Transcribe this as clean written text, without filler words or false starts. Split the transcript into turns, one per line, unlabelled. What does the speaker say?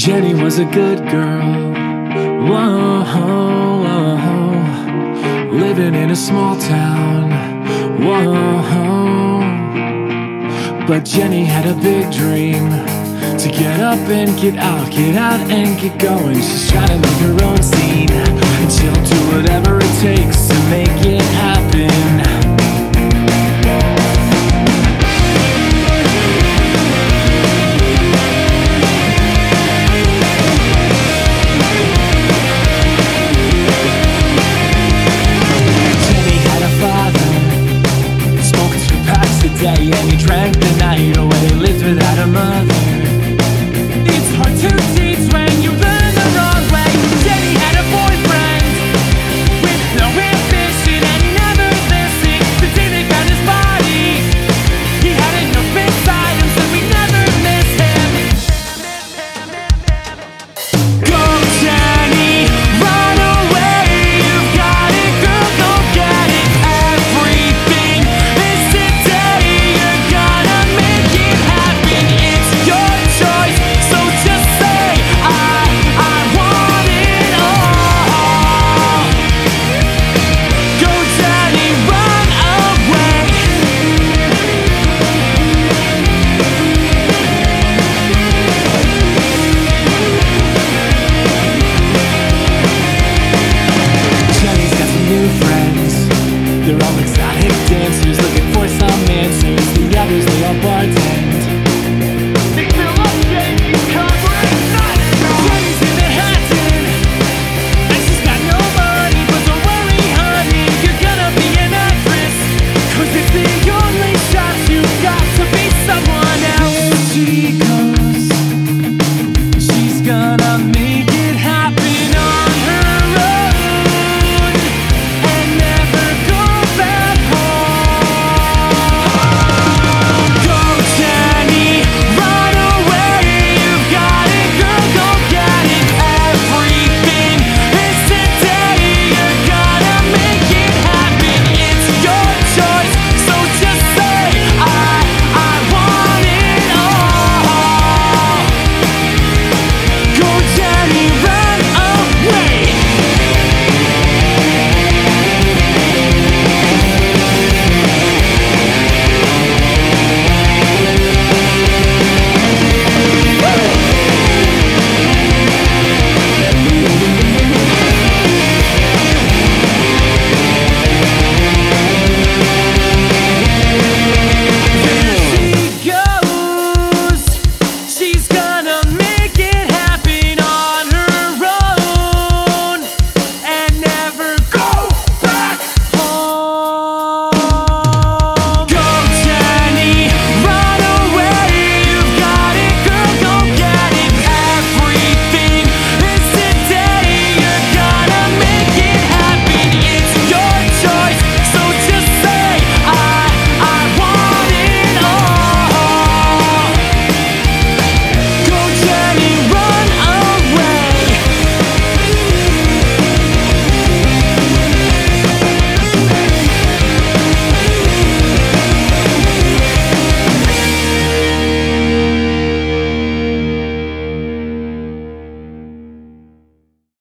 Jenny was a good girl, whoa, living in a small town, whoa. But Jenny had a big dream, to get up and get out and get going. She's trying to make her own scene, and she'll do whatever it takes to make it happen.